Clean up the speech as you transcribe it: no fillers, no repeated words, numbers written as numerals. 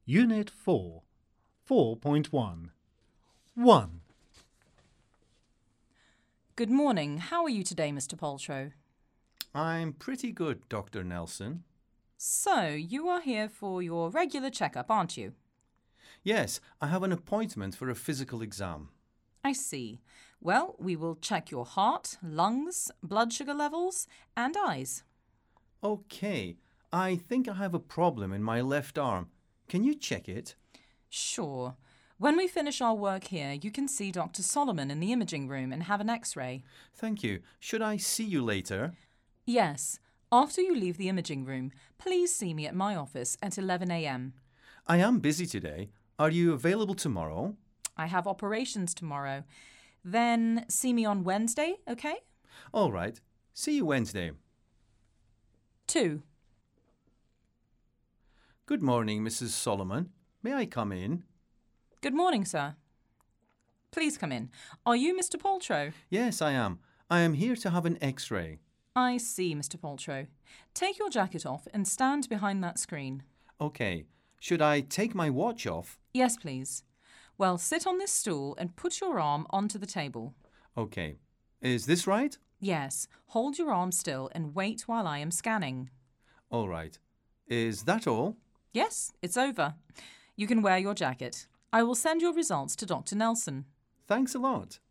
Unit 4, 4.1. 1. Good morning. How are you today, Mr. Paltrow? I'm pretty good, Dr. Nelson. So, you are here for your regular checkup, aren't you? Yes, I have an appointment for a physical exam. I see. Well, we will check your heart, lungs, blood sugar levels, and eyes. Okay, I think I have a problem in my left arm. Can you check it? Sure. When we finish our work here, you can see Dr. Solomon in the imaging room and have an x-ray. Thank you. Should I see you later? Yes. After you leave the imaging room, please see me at my office at 11 a.m. I am busy today. Are you available tomorrow? I have operations tomorrow. Then see me on Wednesday, okay? All right. See you Wednesday. 2. Good morning, Mrs. Solomon. May I come in? Good morning, sir. Please come in. Are you Mr. Paltrow? Yes, I am. I am here to have an x-ray. I see, Mr. Paltrow. Take your jacket off and stand behind that screen. Okay. Should I take my watch off? Yes, please. Well, sit on this stool and put your arm onto the table. Okay. Is this right? Yes, hold your arm still and wait while I am scanning. All right. Is that all? Yes, it's over. You can wear your jacket. I will send your results to Dr. Nelson. Thanks a lot.